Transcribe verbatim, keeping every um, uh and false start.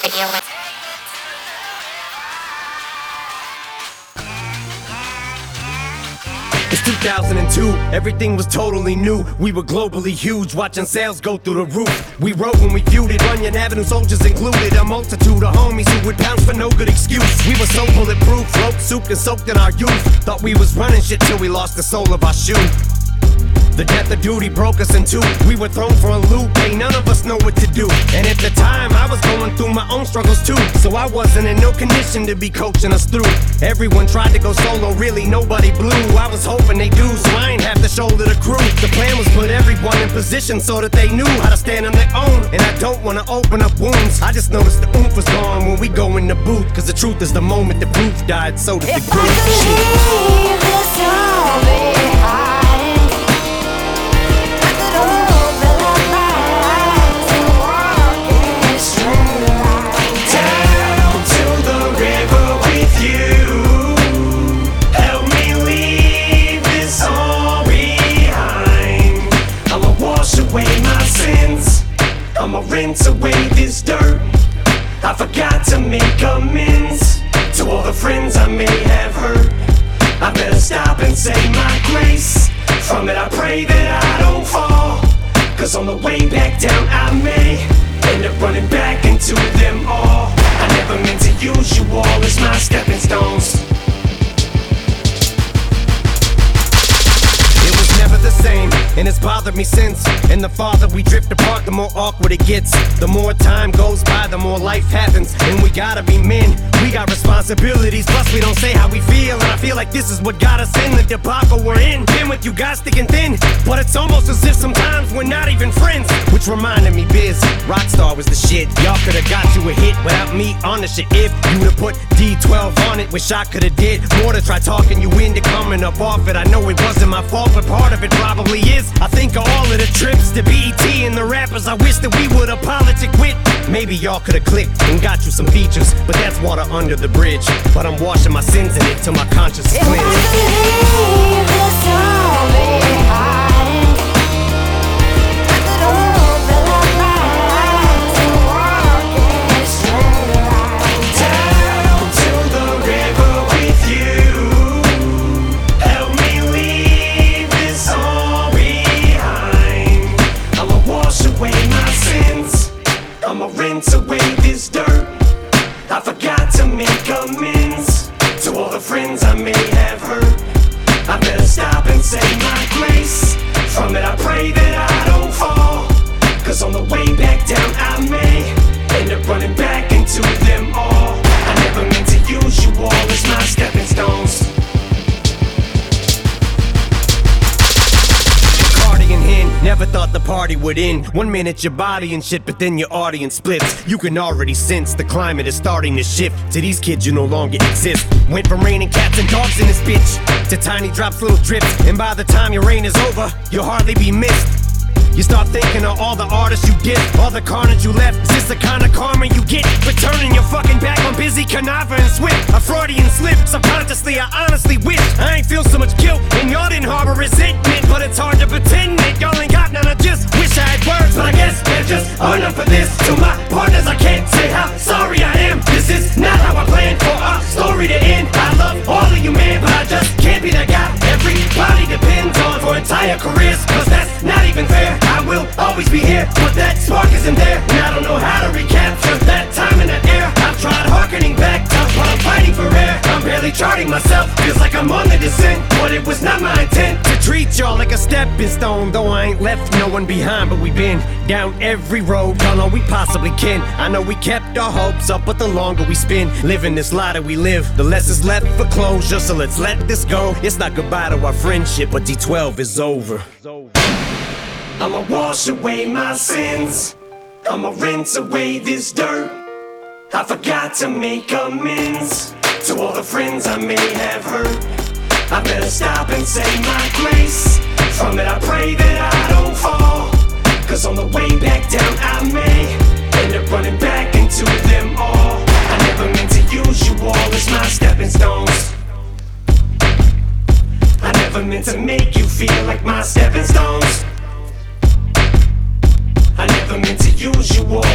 It's two thousand two, everything was totally new. We were globally huge, watching sales go through the roof. We rode when we feuded, Runyon Avenue soldiers included. A multitude of homies who would pounce for no good excuse. We were so bulletproof, float souped and soaked in our youth. Thought we was running shit till we lost the sole of our shoe. The death of duty broke us in two. We were thrown for a loop, ain't none of us know what to do. And at the time, I was going through my own struggles too. So I wasn't in no condition to be coaching us through. Everyone tried to go solo, really nobody blew. I was hoping they do, so I ain't have to shoulder the crew. The plan was put everyone in position so that they knew how to stand on their own. And I don't wanna open up wounds, I just noticed the oomph was gone when we go in the booth. Cause the truth is the moment the proof died, so did the groove. If this all behind, I'ma rinse away this dirt. I forgot to make amends to all the friends I may have hurt. I better stop and say my grace. From it I pray that I don't fall, cause on the way back down I may end up running back into them all. I never meant to use you all as my stepping stones. It was never the same, and it's bothered me since. And the farther we drift apart, the more awkward it gets. The more time goes by, the more life happens. And we gotta be men, we got responsibilities. Plus we don't say how we feel, and I feel like this is what got us in the debacle we're in. Been with you guys thick and thin, but it's almost as if sometimes we're not even friends. Which reminded me, Biz, Rockstar was the shit. Y'all could've got you a hit without me on the shit. If you would've put D twelve on it, wish I could've did more to try talking you into coming up off it. I know it wasn't my fault, but part of it probably is. I think of all of the trips to B E T and the rappers I wish that we would've politic with. Maybe y'all could've clicked and got you some features, but that's water under the bridge. But I'm washing my sins in it till my conscience is cleansed. leave this all behind, I could open up my eyes and walk in a straight line down to the river with you. Help me leave this all behind. I'ma wash away my sins, I'ma rinse away this dirt. I forgot to make amends to all the friends I may have hurt. I better stop and say my grace. From it I pray that I don't fall, cause on the way back down I may end up running back into them all. I never meant to use you all as my stepping stones. Cardigan Hen, never thought the party would end. One minute your body and shit, but then your audience splits. You can already sense the climate is starting to shift. To these kids you no longer exist. Went from raining cats and dogs in this bitch to tiny drops, little drips. And by the time your reign is over, you'll hardly be missed. You start thinking of all the artists you did, all the carnage you left. Is this the kind of karma you get for turning your fucking back on Busy, Canava, and Swift? A Freudian slip, subconsciously I honestly wish I ain't feel so much guilt and y'all didn't harbor resentment. But it's hard to pretend that y'all ain't got none. I just wish I had words, but I guess they're just enough for this. To my partners I can't say how sorry I am. This is not how I planned for our story to end. I love all of you, man, but I just can't be that guy everybody depends on for entire careers. Cause that's not even fair. I will always be here, but that spark isn't there. And I don't know how to recapture that time in that air. I've tried harkening back to while I'm fighting for air. I'm barely charting myself, feels like I'm on the descent. But it was not my intent to treat y'all like a stepping stone. Though I ain't left no one behind, but we've been down every road y'all know we possibly can. I know we kept our hopes up, but the longer we spend living this lie that we live, the less is left for closure. So let's let this go. It's not goodbye to our friendship, but D twelve is over. I'ma wash away my sins, I'ma rinse away this dirt. I forgot to make amends to all the friends I may have hurt. I better stop and say my grace. From it I pray that I don't fall, cause on the way back down I may end up running back into them all. I never meant to use you all as my stepping stones. I never meant to make you feel like my stepping stones. I never meant to use you all